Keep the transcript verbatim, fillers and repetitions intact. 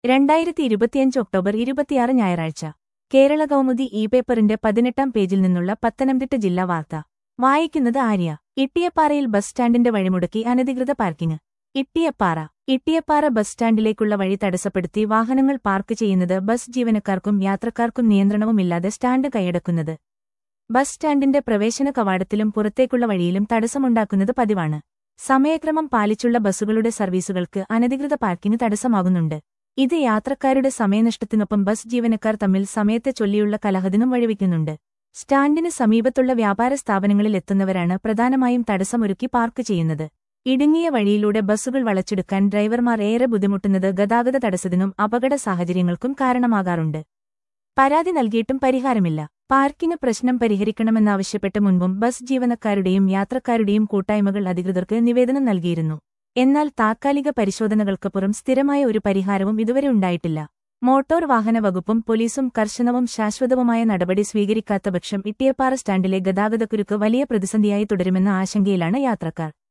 രണ്ടായിരത്തി ഇരുപത്തിയഞ്ച് ഒക്ടോബർ ഇരുപത്തിയാറ് ഞായറാഴ്ച കേരള കൗമുദി ഇ പേപ്പറിന്റെ പതിനെട്ടാം പേജിൽ നിന്നുള്ള പത്തനംതിട്ട ജില്ലാ വാർത്ത വായിക്കുന്നത് ആര്യ. ഇട്ടിയപ്പാറയിൽ ബസ് സ്റ്റാൻഡിന്റെ വഴിമുടക്കി അനധികൃത പാർക്കിംഗ്. ഇട്ടിയപ്പാറ ഇട്ടിയപ്പാറ ബസ് സ്റ്റാൻഡിലേക്കുള്ള വഴി തടസ്സപ്പെടുത്തി വാഹനങ്ങൾ പാർക്ക് ചെയ്യുന്നത് ബസ് ജീവനക്കാർക്കും യാത്രക്കാർക്കും നിയന്ത്രണവുമില്ലാതെ സ്റ്റാൻഡ് കൈയടക്കുന്നത്. ബസ് സ്റ്റാൻഡിന്റെ പ്രവേശന കവാടത്തിലും പുറത്തേക്കുള്ള വഴിയിലും തടസ്സമുണ്ടാക്കുന്നത് പതിവാണ്. സമയക്രമം പാലിച്ചുള്ള ബസ്സുകളുടെ സർവീസുകൾക്ക് അനധികൃത പാർക്കിംഗ് തടസ്സമാകുന്നുണ്ട്. ഇത് യാത്രക്കാരുടെ സമയനഷ്ടത്തിനൊപ്പം ബസ് ജീവനക്കാർ തമ്മിൽ സമയത്തെ ചൊല്ലിയുള്ള കലഹത്തിനും വഴിവെക്കുന്നുണ്ട്. സ്റ്റാൻഡിന് സമീപത്തുള്ള വ്യാപാര സ്ഥാപനങ്ങളിൽ എത്തുന്നവരാണ് പ്രധാനമായും തടസ്സമൊരുക്കി പാർക്ക് ചെയ്യുന്നത്. ഇടുങ്ങിയ വഴിയിലൂടെ ബസ്സുകൾ വളച്ചെടുക്കാൻ ഡ്രൈവർമാർ ഏറെ ബുദ്ധിമുട്ടുന്നത് ഗതാഗത തടസ്സത്തിനും അപകട സാഹചര്യങ്ങൾക്കും കാരണമാകാറുണ്ട്. പരാതി നൽകിയിട്ടും പരിഹാരമില്ല. പാർക്കിംഗ് പ്രശ്നം പരിഹരിക്കണമെന്നാവശ്യപ്പെട്ട് മുൻപും ബസ് ജീവനക്കാരുടെയും യാത്രക്കാരുടെയും കൂട്ടായ്മകൾ അധികൃതർക്ക് നിവേദനം നൽകിയിരുന്നു. എന്നാൽ താത്കാലിക പരിശോധനകൾക്കപ്പുറം സ്ഥിരമായ ഒരു പരിഹാരവും ഇതുവരെ ഉണ്ടായിട്ടില്ല. മോട്ടോർ വാഹന വകുപ്പും പോലീസും കർശനവും ശാശ്വതവുമായ നടപടി സ്വീകരിക്കാത്ത പക്ഷം ഇട്ടിയപ്പാറ സ്റ്റാൻഡിലെ ഗതാഗതക്കുരുക്ക് വലിയ പ്രതിസന്ധിയായി തുടരുമെന്ന ആശങ്കയിലാണ് യാത്രക്കാർ.